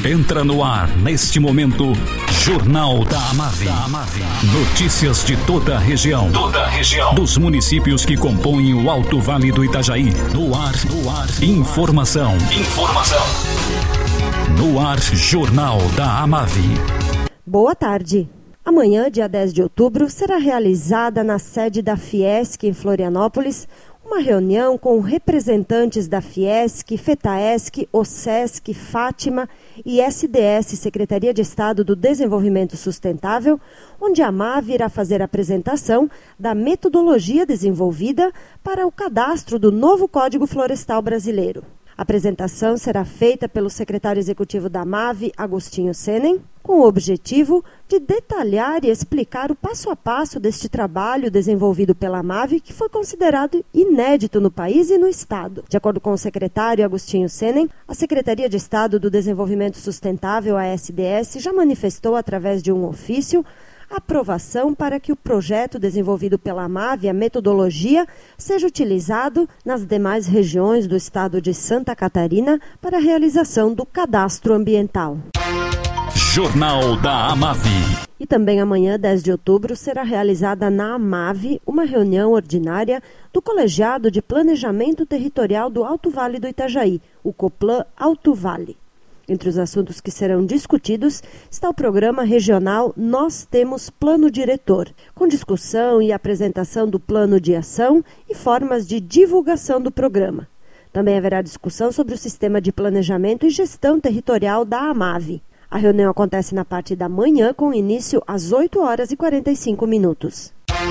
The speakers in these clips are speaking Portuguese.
Entra no ar, neste momento, Jornal da Amave. Notícias de toda a região. Dos municípios que compõem o Alto Vale do Itajaí. No ar. Informação. No ar, Jornal da Amave. Boa tarde. Amanhã, dia 10 de outubro, será realizada na sede da Fiesc, em Florianópolis, uma reunião com representantes da Fiesc, FETAESC, OSESC, Fátima e SDS, Secretaria de Estado do Desenvolvimento Sustentável, onde a AMAV irá fazer a apresentação da metodologia desenvolvida para o cadastro do novo Código Florestal Brasileiro. A apresentação será feita pelo secretário executivo da AMAV, Agostinho Senen, com o objetivo de detalhar e explicar o passo a passo deste trabalho desenvolvido pela AMAV, que foi considerado inédito no país e no Estado. De acordo com o secretário Agostinho Senen, a Secretaria de Estado do Desenvolvimento Sustentável, a SDS, já manifestou através de um ofício a aprovação para que o projeto desenvolvido pela AMAV, a metodologia, seja utilizado nas demais regiões do estado de Santa Catarina para a realização do cadastro ambiental. Jornal da Amave. E também amanhã, 10 de outubro, será realizada na AMAV uma reunião ordinária do Colegiado de Planejamento Territorial do Alto Vale do Itajaí, o COPLAN Alto Vale. Entre os assuntos que serão discutidos está o programa regional Nós Temos Plano Diretor, com discussão e apresentação do plano de ação e formas de divulgação do programa. Também haverá discussão sobre o sistema de planejamento e gestão territorial da AMAV. A reunião acontece na parte da manhã, com início às 8 horas e 45 minutos.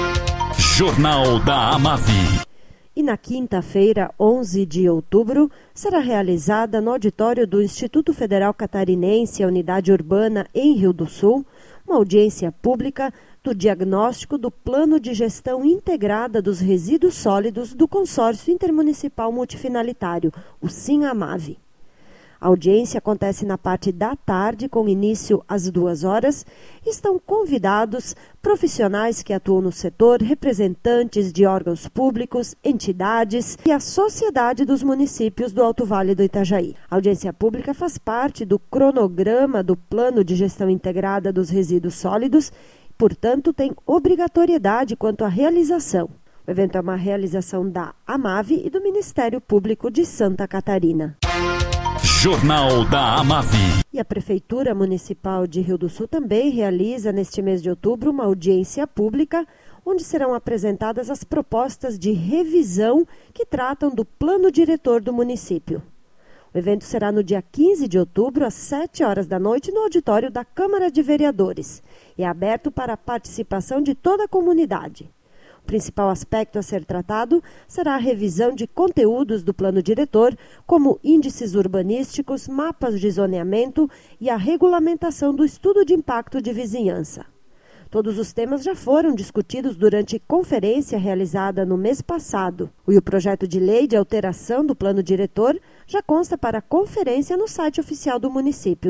Jornal da Amave. E na quinta-feira, 11 de outubro, será realizada no auditório do Instituto Federal Catarinense, a Unidade Urbana em Rio do Sul, uma audiência pública do diagnóstico do Plano de Gestão Integrada dos Resíduos Sólidos do Consórcio Intermunicipal Multifinalitário, o SIM-AMAV. A audiência acontece na parte da tarde, com início às 2 horas. Estão convidados profissionais que atuam no setor, representantes de órgãos públicos, entidades e a sociedade dos municípios do Alto Vale do Itajaí. A audiência pública faz parte do cronograma do Plano de Gestão Integrada dos Resíduos Sólidos e, portanto, tem obrigatoriedade quanto à realização. O evento é uma realização da AMAV e do Ministério Público de Santa Catarina. Jornal da Amave. E a Prefeitura Municipal de Rio do Sul também realiza, neste mês de outubro, uma audiência pública onde serão apresentadas as propostas de revisão que tratam do plano diretor do município. O evento será no dia 15 de outubro, às 7 horas da noite, no auditório da Câmara de Vereadores. E é aberto para a participação de toda a comunidade. O principal aspecto a ser tratado será a revisão de conteúdos do plano diretor, como índices urbanísticos, mapas de zoneamento e a regulamentação do estudo de impacto de vizinhança. Todos os temas já foram discutidos durante conferência realizada no mês passado. E o projeto de lei de alteração do plano diretor já consta para conferência no site oficial do município,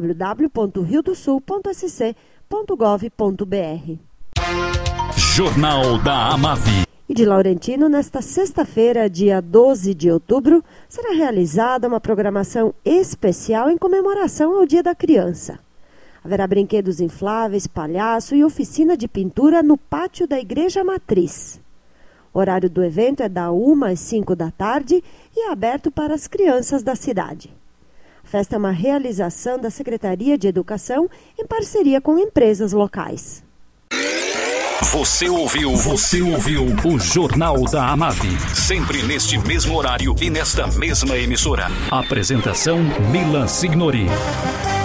www.riodosul.sc.gov.br. Jornal da Amave. E de Laurentino, nesta sexta-feira, dia 12 de outubro, será realizada uma programação especial em comemoração ao Dia da Criança. Haverá brinquedos infláveis, palhaço e oficina de pintura no pátio da Igreja Matriz. O horário do evento é da 1 às 5 da tarde e é aberto para as crianças da cidade. A festa é uma realização da Secretaria de Educação em parceria com empresas locais. Você ouviu o Jornal da Amave. Sempre neste mesmo horário e nesta mesma emissora. Apresentação Milan Signori.